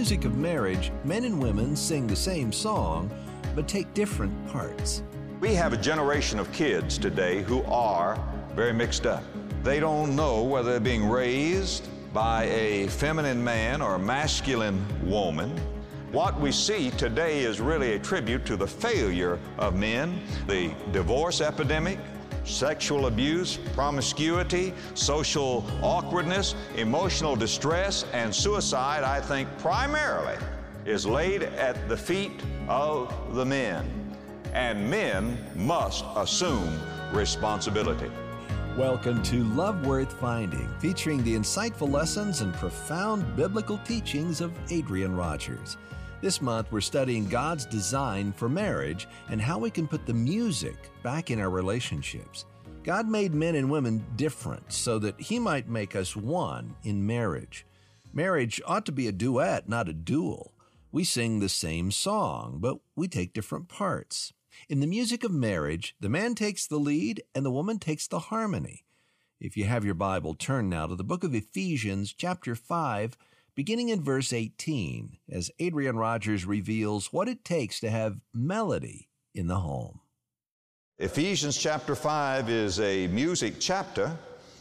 music of marriage, men and women sing the same song, but take different parts. We have a generation of kids today who are very mixed up. They don't know whether they're being raised by a feminine man or a masculine woman. What we see today is really a tribute to the failure of men, the divorce epidemic, sexual abuse, promiscuity, social awkwardness, emotional distress, and suicide, I think, primarily is laid at the feet of the men. And men must assume responsibility. Welcome to Love Worth Finding, featuring the insightful lessons and profound biblical teachings of Adrian Rogers. This month, we're studying God's design for marriage and how we can put the music back in our relationships. God made men and women different so that He might make us one in marriage. Marriage ought to be a duet, not a duel. We sing the same song, but we take different parts. In the music of marriage, the man takes the lead and the woman takes the harmony. If you have your Bible, turn now to the book of Ephesians, chapter 5, beginning in verse 18, as Adrian Rogers reveals what it takes to have melody in the home. Ephesians chapter 5 is a music chapter,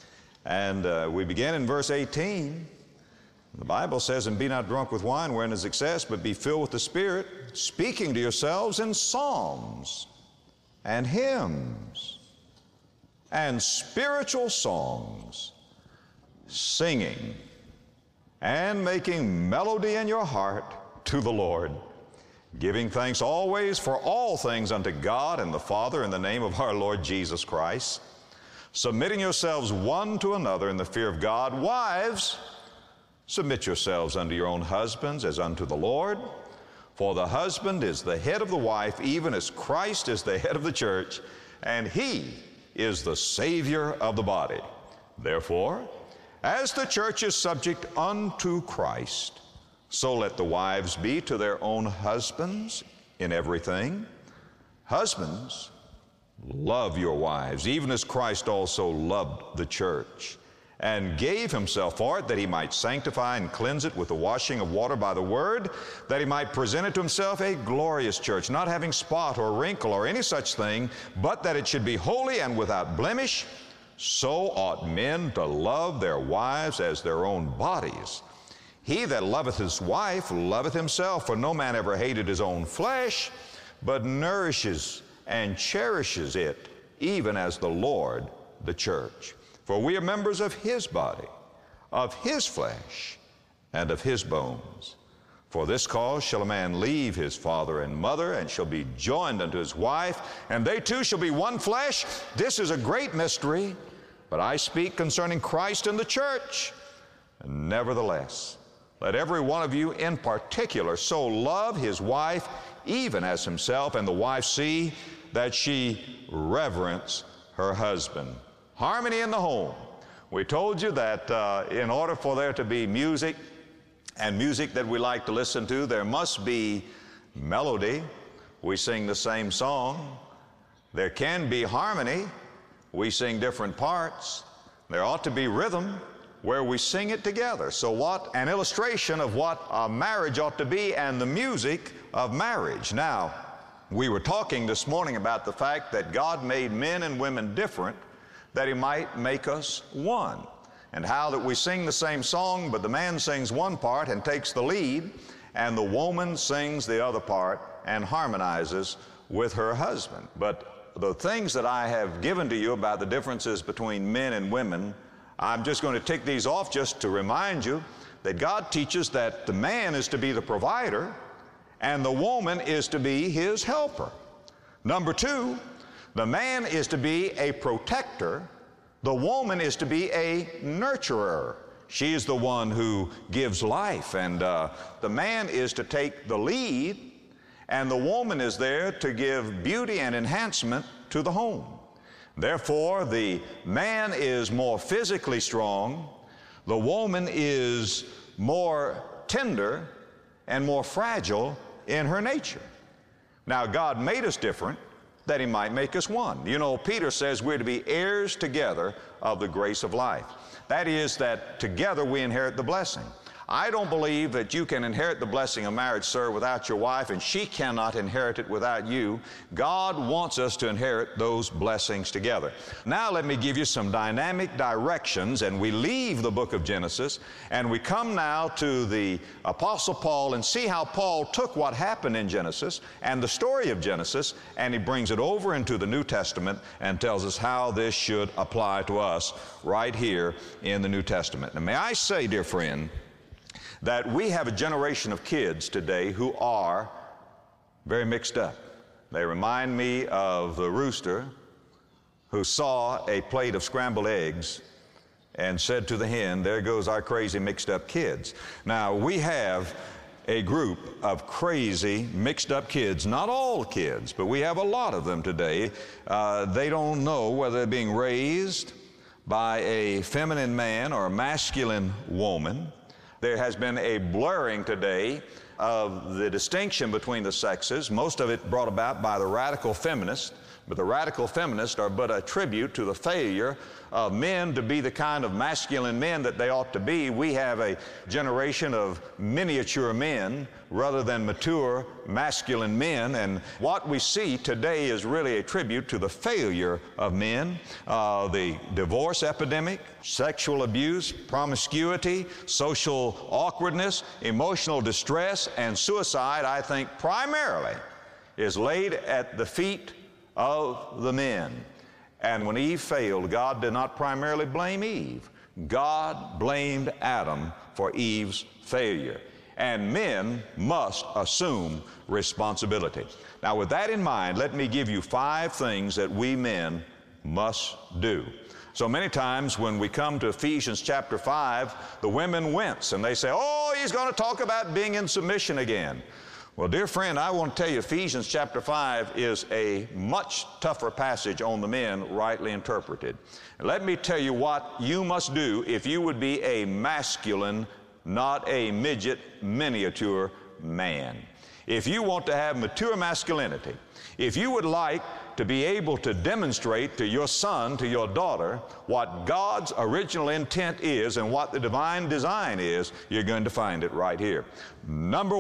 and we begin in verse 18. The Bible says, "And be not drunk with wine wherein is excess, but be filled with the Spirit, speaking to yourselves in psalms and hymns and spiritual songs, singing and making melody in your heart to the Lord, giving thanks always for all things unto God and the Father in the name of our Lord Jesus Christ, submitting yourselves one to another in the fear of God. Wives, submit yourselves unto your own husbands as unto the Lord. For the husband is the head of the wife, even as Christ is the head of the church, and He is the Savior of the body. Therefore, as the church is subject unto Christ, so let the wives be to their own husbands in everything. Husbands, love your wives, even as Christ also loved the church, and gave Himself for it, that He might sanctify and cleanse it with the washing of water by the word, that He might present it to Himself a glorious church, not having spot or wrinkle or any such thing, but that it should be holy and without blemish. So ought men to love their wives as their own bodies. He that loveth his wife loveth himself, for no man ever hated his own flesh, but nourishes and cherishes it, even as the Lord the church. For we are members of His body, of His flesh, and of His bones. For this cause shall a man leave his father and mother, and shall be joined unto his wife, and they two shall be one flesh. This is a great mystery, but I speak concerning Christ and the church. And nevertheless, let every one of you in particular so love his wife, even as himself, and the wife see that she reverence her husband." Harmony in the home. We told you that in order for there to be music, and music that we like to listen to, there must be melody. We sing the same song. There can be harmony. We sing different parts. There ought to be rhythm where we sing it together. So what an illustration of what a marriage ought to be and the music of marriage. Now, we were talking this morning about the fact that God made men and women different, that He might make us one. And how that we sing the same song, but the man sings one part and takes the lead, and the woman sings the other part and harmonizes with her husband. But the things that I have given to you about the differences between men and women, I'm just going to tick these off just to remind you that God teaches that the man is to be the provider and the woman is to be his helper. Number two, the man is to be a protector. The woman is to be a nurturer. She is the one who gives life, and the man is to take the lead, and the woman is there to give beauty and enhancement to the home. Therefore, the man is more physically strong, the woman is more tender and more fragile in her nature. Now, God made us different that He might make us one. You know, Peter says we're to be heirs together of the grace of life. That is, that together we inherit the blessing. I don't believe that you can inherit the blessing of marriage, sir, without your wife, and she cannot inherit it without you. God wants us to inherit those blessings together. Now let me give you some dynamic directions, and we leave the book of Genesis, and we come now to the Apostle Paul and see how Paul took what happened in Genesis and the story of Genesis, and he brings it over into the New Testament and tells us how this should apply to us right here in the New Testament. Now may I say, dear friend, that we have a generation of kids today who are very mixed up. They remind me of the rooster who saw a plate of scrambled eggs and said to the hen, "There goes our crazy mixed up kids." Now, we have a group of crazy mixed up kids, not all kids, but we have a lot of them today. They don't know whether they're being raised by a feminine man or a masculine woman. There has been a blurring today of the distinction between the sexes, most of it brought about by the radical feminists. But the radical feminists are but a tribute to the failure of men to be the kind of masculine men that they ought to be. We have a generation of miniature men rather than mature masculine men, and what we see today is really a tribute to the failure of men. The divorce epidemic, sexual abuse, promiscuity, social awkwardness, emotional distress, and suicide, I think primarily is laid at the feet of the men. And when Eve failed, God did not primarily blame Eve. God blamed Adam for Eve's failure. And men must assume responsibility. Now, with that in mind, let me give you 5 things that we men must do. So many times when we come to Ephesians chapter 5, the women wince and they say, "Oh, he's going to talk about being in submission again." Well, dear friend, I want to tell you Ephesians chapter 5 is a much tougher passage on the men, rightly interpreted. And let me tell you what you must do if you would be a masculine, not a midget, miniature man. If you want to have mature masculinity, if you would like to be able to demonstrate to your son, to your daughter, what God's original intent is and what the divine design is, you're going to find it right here. Number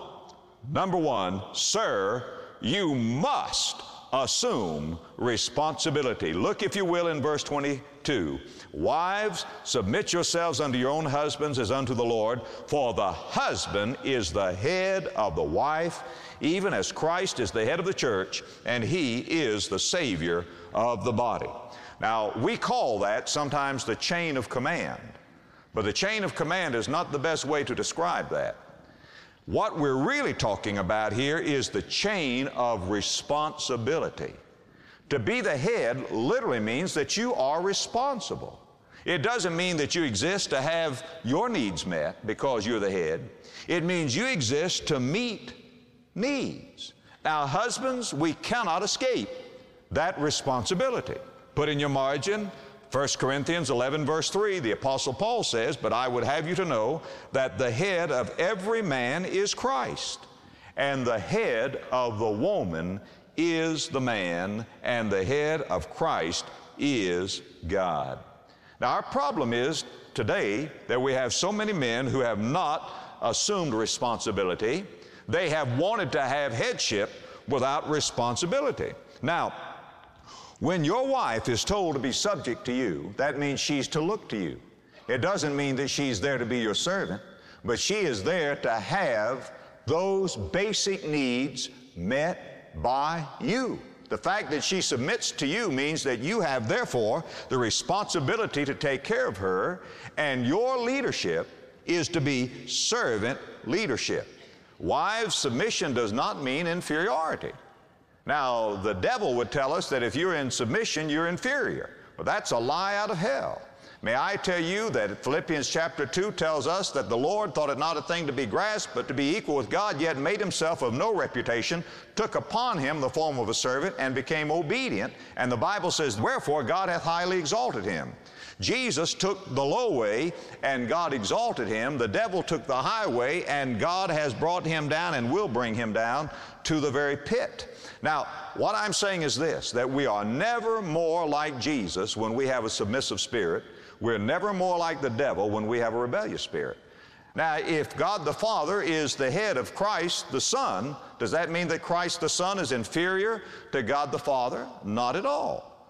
one, sir, you must assume responsibility. Look, if you will, in verse 22. Wives, submit yourselves unto your own husbands as unto the Lord, for the husband is the head of the wife, even as Christ is the head of the church, and he is the Savior of the body. Now, we call that sometimes the chain of command, but the chain of command is not the best way to describe that. What we're really talking about here is the chain of responsibility. To be the head literally means that you are responsible. It doesn't mean that you exist to have your needs met because you're the head. It means you exist to meet needs. Now, husbands, we cannot escape that responsibility. Put in your margin, 1 Corinthians 11 verse 3, the Apostle Paul says, "But I would have you to know that the head of every man is Christ, and the head of the woman is the man, and the head of Christ is God." Now, our problem is today that we have so many men who have not assumed responsibility. They have wanted to have headship without responsibility. Now, when your wife is told to be subject to you, that means she's to look to you. It doesn't mean that she's there to be your servant, but she is there to have those basic needs met by you. The fact that she submits to you means that you have, therefore, the responsibility to take care of her, and your leadership is to be servant leadership. Wives, submission does not mean inferiority. Now, the devil would tell us that if you're in submission, you're inferior. Well, that's a lie out of hell. May I tell you that Philippians chapter 2 tells us that the Lord thought it not a thing to be grasped, but to be equal with God, yet made himself of no reputation, took upon him the form of a servant, and became obedient. And the Bible says, "Wherefore God hath highly exalted him." Jesus took the low way, and God exalted him. The devil took the high way, and God has brought him down and will bring him down to the very pit. Now, what I'm saying is this, that we are never more like Jesus when we have a submissive spirit. We're never more like the devil when we have a rebellious spirit. Now, if God the Father is the head of Christ the Son, does that mean that Christ the Son is inferior to God the Father? Not at all.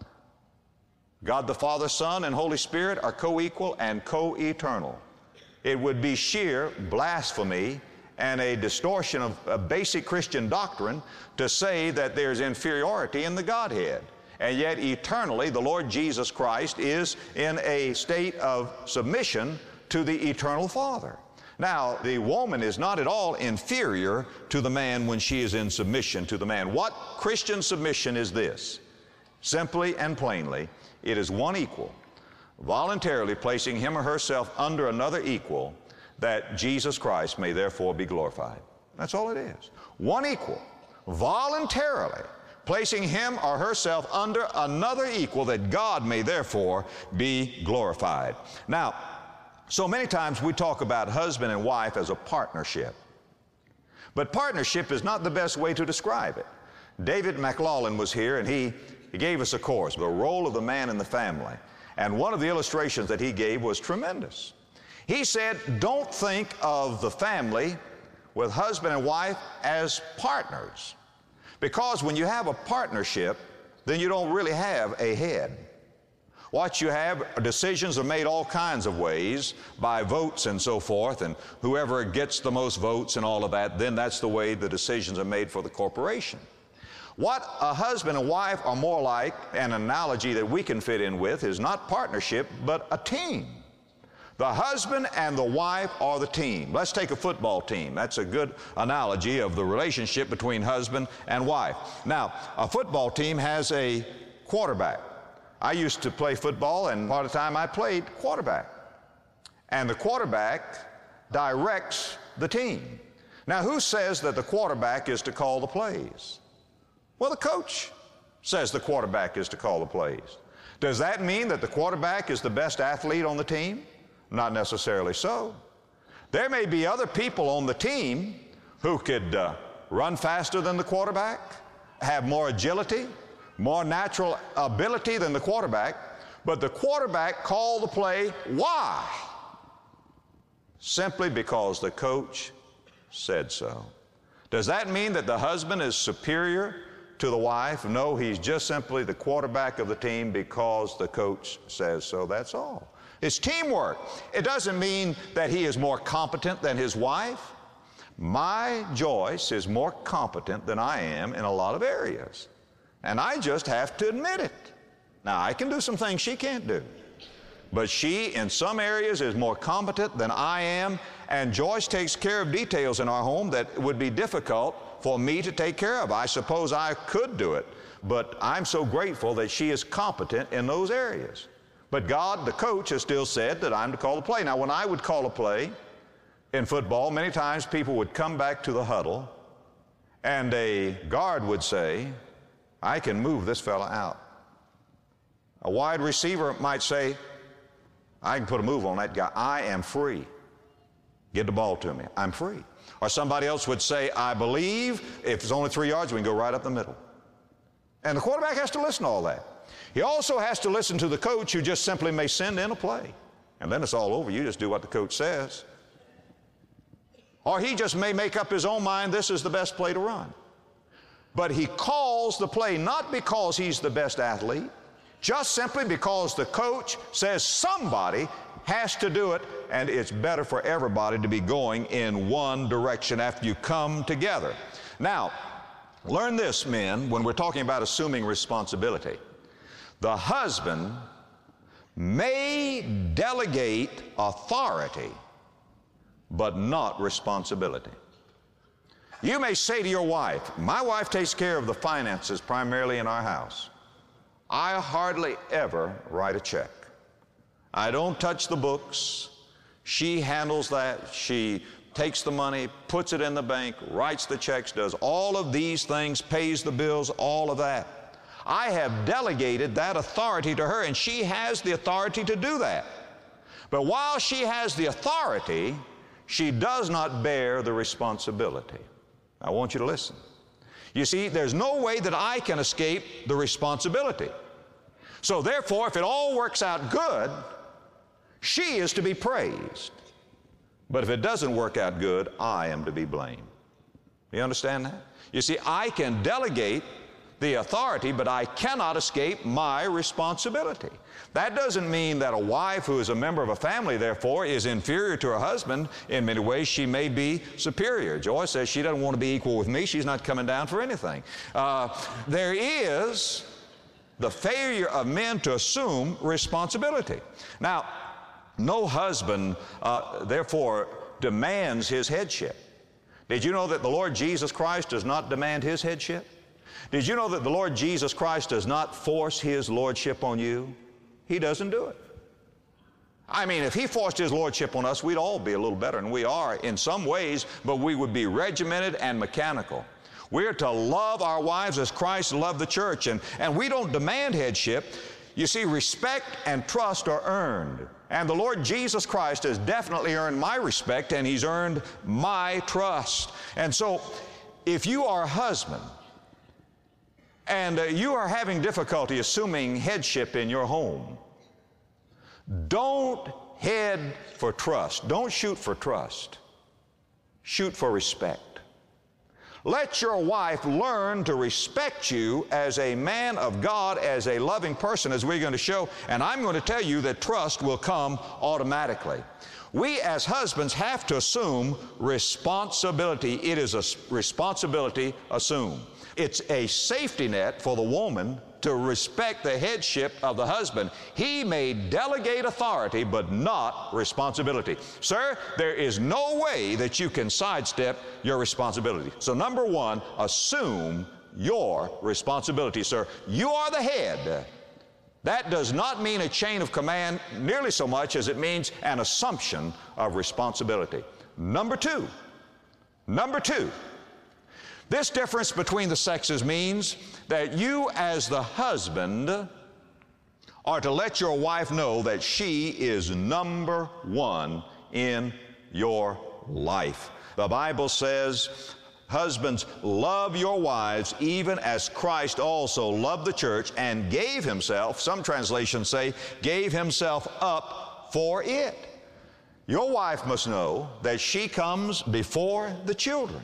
God the Father, Son, and Holy Spirit are co-equal and co-eternal. It would be sheer blasphemy and a distortion of basic Christian doctrine to say that there's inferiority in the Godhead. And yet eternally the Lord Jesus Christ is in a state of submission to the eternal Father. Now, the woman is not at all inferior to the man when she is in submission to the man. What Christian submission is this? Simply and plainly, it is one equal, voluntarily placing him or herself under another equal, that Jesus Christ may therefore be glorified. That's all it is. One equal, voluntarily placing him or herself under another equal, that God may therefore be glorified. Now, so many times we talk about husband and wife as a partnership. But partnership is not the best way to describe it. David McLaughlin was here, and he gave us a course, the role of the man in the family. And one of the illustrations that he gave was tremendous. He said, don't think of the family with husband and wife as partners. Because when you have a partnership, then you don't really have a head. What you have, decisions are made all kinds of ways, by votes and so forth, and whoever gets the most votes and all of that, then that's the way the decisions are made for the corporation. What a husband and wife are more like, an analogy that we can fit in with, is not partnership, but a team. The husband and the wife are the team. Let's take a football team. That's a good analogy of the relationship between husband and wife. Now, a football team has a quarterback. I used to play football, and part of the time I played quarterback. And the quarterback directs the team. Now, who says that the quarterback is to call the plays? Well, the coach says the quarterback is to call the plays. Does that mean that the quarterback is the best athlete on the team? Not necessarily so. There may be other people on the team who could run faster than the quarterback, have more agility, more natural ability than the quarterback, but the quarterback called the play. Why? Simply because the coach said so. Does that mean that the husband is superior to the wife? No, he's just simply the quarterback of the team because the coach says so. That's all. It's teamwork. It doesn't mean that he is more competent than his wife. My Joyce is more competent than I am in a lot of areas. And I just have to admit it. Now, I can do some things she can't do. But she, in some areas, is more competent than I am. And Joyce takes care of details in our home that would be difficult for me to take care of. I suppose I could do it. But I'm so grateful that she is competent in those areas. But God, the coach, has still said that I'm to call the play. Now, when I would call a play in football, many times people would come back to the huddle, and a guard would say, I can move this fella out. A wide receiver might say, I can put a move on that guy. I am free. Get the ball to me. I'm free. Or somebody else would say, I believe if it's only 3 yards, we can go right up the middle. And the quarterback has to listen to all that. He also has to listen to the coach, who just simply may send in a play. And then it's all over. You just do what the coach says. Or he just may make up his own mind, this is the best play to run. But he calls the play not because he's the best athlete, just simply because the coach says somebody has to do it, and it's better for everybody to be going in one direction after you come together. Now, learn this, men, when we're talking about assuming responsibility. The husband may delegate authority, but not responsibility. You may say to your wife, my wife takes care of the finances primarily in our house. I hardly ever write a check. I don't touch the books. She handles that. She takes the money, puts it in the bank, writes the checks, does all of these things, pays the bills, all of that. I have delegated that authority to her, and she has the authority to do that. But while she has the authority, she does not bear the responsibility. I want you to listen. You see, there's no way that I can escape the responsibility. So therefore, if it all works out good, she is to be praised. But if it doesn't work out good, I am to be blamed. Do you understand that? You see, I can delegate the authority, but I cannot escape my responsibility. That doesn't mean that a wife who is a member of a family, therefore, is inferior to her husband. In many ways, she may be superior. Joyce says she doesn't want to be equal with me. She's not coming down for anything. There is the failure of men to assume responsibility. Now, no husband, therefore, demands his headship. Did you know that the Lord Jesus Christ does not demand His headship? Did you know that the Lord Jesus Christ does not force His lordship on you? He doesn't do it. I mean, if He forced His lordship on us, we'd all be a little better, and we are in some ways, but we would be regimented and mechanical. We're to love our wives as Christ loved the church, and we don't demand headship. You see, respect and trust are earned. And the Lord Jesus Christ has definitely earned my respect, and He's earned my trust. And so, if you are a husband, and you are having difficulty assuming headship in your home, don't head for trust. Don't shoot for trust. Shoot for respect. Let your wife learn to respect you as a man of God, as a loving person, as we're going to show, and I'm going to tell you that trust will come automatically. We as husbands have to assume responsibility. It is a responsibility assumed. It's a safety net for the woman to respect the headship of the husband. He may delegate authority, but not responsibility. Sir, there is no way that you can sidestep your responsibility. So number one, assume your responsibility, sir. You are the head. That does not mean a chain of command nearly so much as it means an assumption of responsibility. Number two, this difference between the sexes means that you as the husband are to let your wife know that she is number one in your life. The Bible says, husbands, love your wives even as Christ also loved the church and gave Himself, some translations say, gave Himself up for it. Your wife must know that she comes before the children.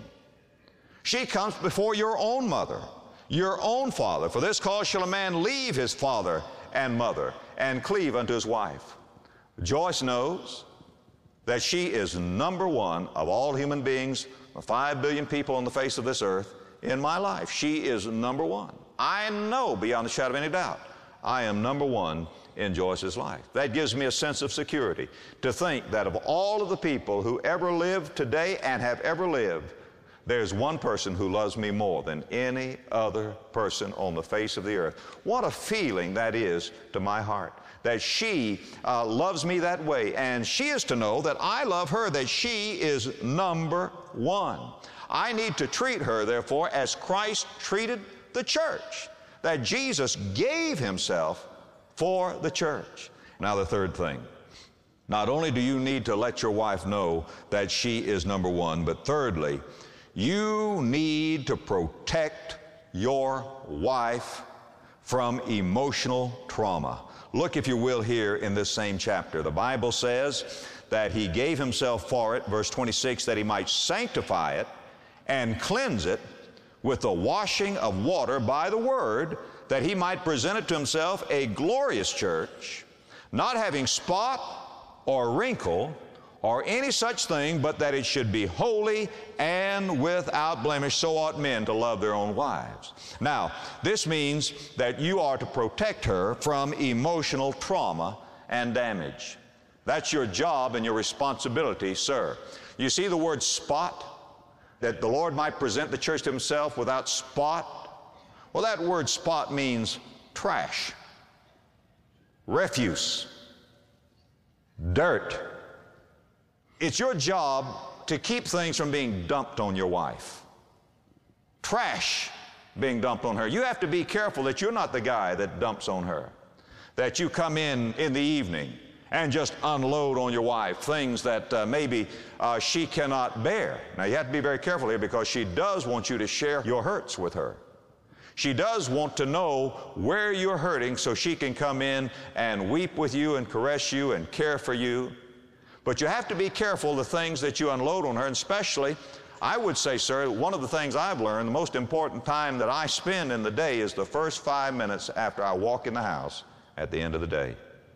She comes before your own mother, your own father. For this cause shall a man leave his father and mother and cleave unto his wife. Joyce knows that she is number one of all human beings, 5 billion people on the face of this earth, in my life. She is number one. I know beyond a shadow of any doubt, I am number one in Joyce's life. That gives me a sense of security to think that of all of the people who ever lived today and have ever lived, there's one person who loves me more than any other person on the face of the earth. What a feeling that is to my heart, that she loves me that way, and she is to know that I love her, that she is number one. I need to treat her, therefore, as Christ treated the church, that Jesus gave Himself for the church. Now the third thing, not only do you need to let your wife know that she is number one, but thirdly, you need to protect your wife from emotional trauma. Look, if you will, here in this same chapter. The Bible says that He gave Himself for it, verse 26, that He might sanctify it and cleanse it with the washing of water by the Word, that He might present it to Himself a glorious church, not having spot or wrinkle or any such thing, but that it should be holy and without blemish. So ought men to love their own wives. Now, this means that you are to protect her from emotional trauma and damage. That's your job and your responsibility, sir. You see the word spot, that the Lord might present the church to Himself without spot? Well, that word spot means trash, refuse, dirt. It's your job to keep things from being dumped on your wife. Trash being dumped on her. You have to be careful that you're not the guy that dumps on her, that you come in the evening and just unload on your wife things that maybe she cannot bear. Now, you have to be very careful here, because she does want you to share your hurts with her. She does want to know where you're hurting so she can come in and weep with you and caress you and care for you. But you have to be careful the things that you unload on her, and especially, I would say, sir, one of the things I've learned, the most important time that I spend in the day is the first 5 minutes after I walk in the house at the end of the day.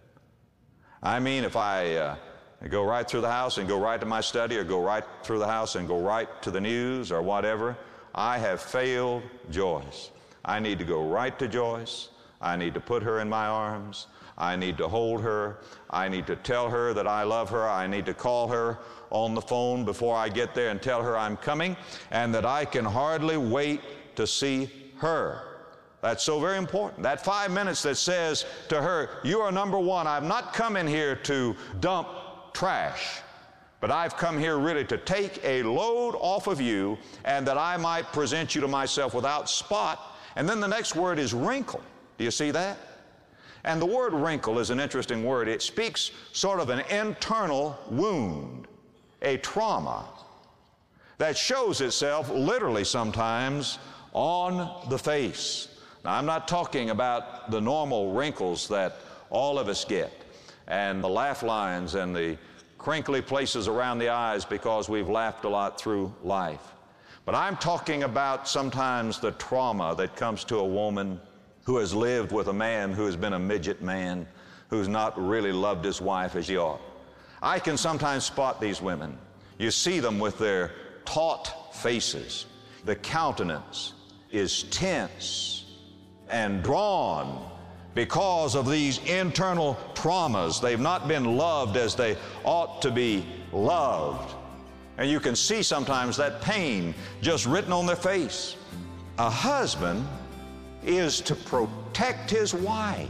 I mean, if I go right through the house and go right to my study, or go right through the house and go right to the news or whatever, I have failed Joyce. I need to go right to Joyce. I need to put her in my arms. I need to hold her. I need to tell her that I love her. I need to call her on the phone before I get there and tell her I'm coming, and that I can hardly wait to see her. That's so very important. That 5 minutes that says to her, you are number one. I've not come in here to dump trash, but I've come here really to take a load off of you, and that I might present you to myself without spot. And then the next word is wrinkle. Do you see that? And the word wrinkle is an interesting word. It speaks sort of an internal wound, a trauma that shows itself literally sometimes on the face. Now, I'm not talking about the normal wrinkles that all of us get, and the laugh lines and the crinkly places around the eyes because we've laughed a lot through life. But I'm talking about sometimes the trauma that comes to a woman who has lived with a man who has been a midget man, who's not really loved his wife as he ought. I can sometimes spot these women. You see them with their taut faces. The countenance is tense and drawn because of these internal traumas. They've not been loved as they ought to be loved. And you can see sometimes that pain just written on their face. A husband is to protect his wife.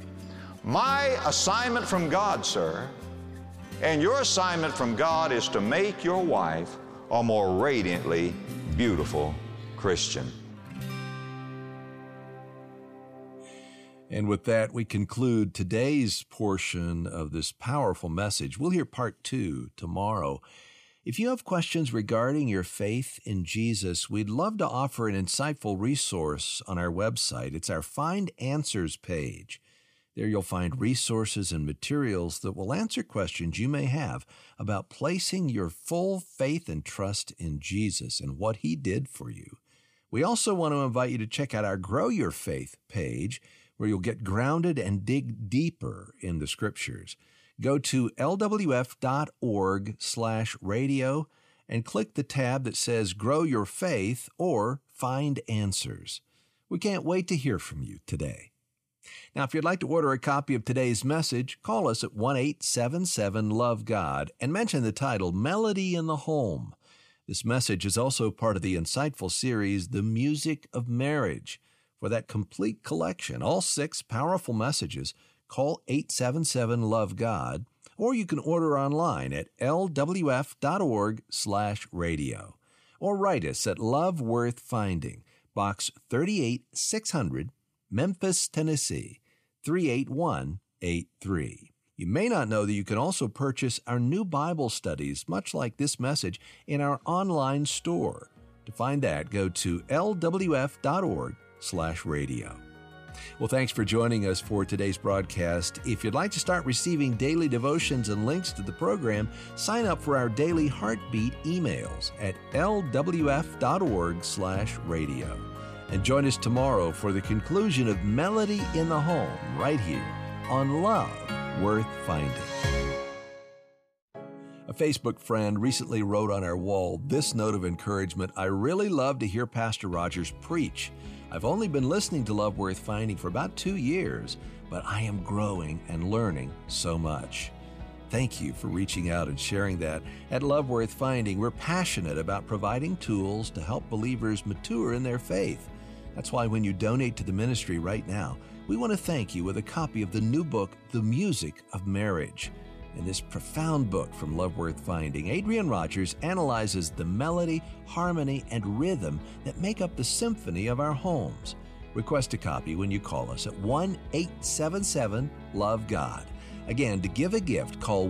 My assignment from God, sir, and your assignment from God is to make your wife a more radiantly beautiful Christian. And with that, we conclude today's portion of this powerful message. We'll hear part 2 tomorrow. If you have questions regarding your faith in Jesus, we'd love to offer an insightful resource on our website. It's our Find Answers page. There you'll find resources and materials that will answer questions you may have about placing your full faith and trust in Jesus and what He did for you. We also want to invite you to check out our Grow Your Faith page, where you'll get grounded and dig deeper in the Scriptures. Go to lwf.org/radio and click the tab that says Grow Your Faith or Find Answers. We can't wait to hear from you today. Now, if you'd like to order a copy of today's message, call us at 1-877-LOVE-GOD and mention the title, Melody in the Home. This message is also part of the insightful series, The Music of Marriage. For that complete collection, all 6 powerful messages, call 877-LOVE-GOD, or you can order online at lwf.org/radio. Or write us at Love Worth Finding, Box 38600, Memphis, Tennessee, 38183. You may not know that you can also purchase our new Bible studies, much like this message, in our online store. To find that, go to lwf.org/radio. Well, thanks for joining us for today's broadcast. If you'd like to start receiving daily devotions and links to the program, sign up for our daily Heartbeat emails at lwf.org/radio. And join us tomorrow for the conclusion of Melody in the Home, right here on Love Worth Finding. A Facebook friend recently wrote on our wall this note of encouragement: I really love to hear Pastor Rogers preach. I've only been listening to Love Worth Finding for about 2 years, but I am growing and learning so much. Thank you for reaching out and sharing that. At Love Worth Finding, we're passionate about providing tools to help believers mature in their faith. That's why when you donate to the ministry right now, we want to thank you with a copy of the new book, The Music of Marriage. In this profound book from Love Worth Finding, Adrian Rogers analyzes the melody, harmony, and rhythm that make up the symphony of our homes. Request a copy when you call us at 1-877-LOVE-GOD. Again, to give a gift, call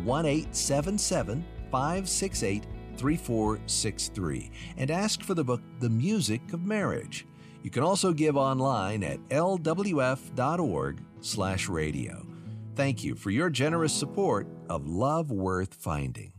1-877-568-3463 and ask for the book, The Music of Marriage. You can also give online at lwf.org/radio. Thank you for your generous support of Love Worth Finding.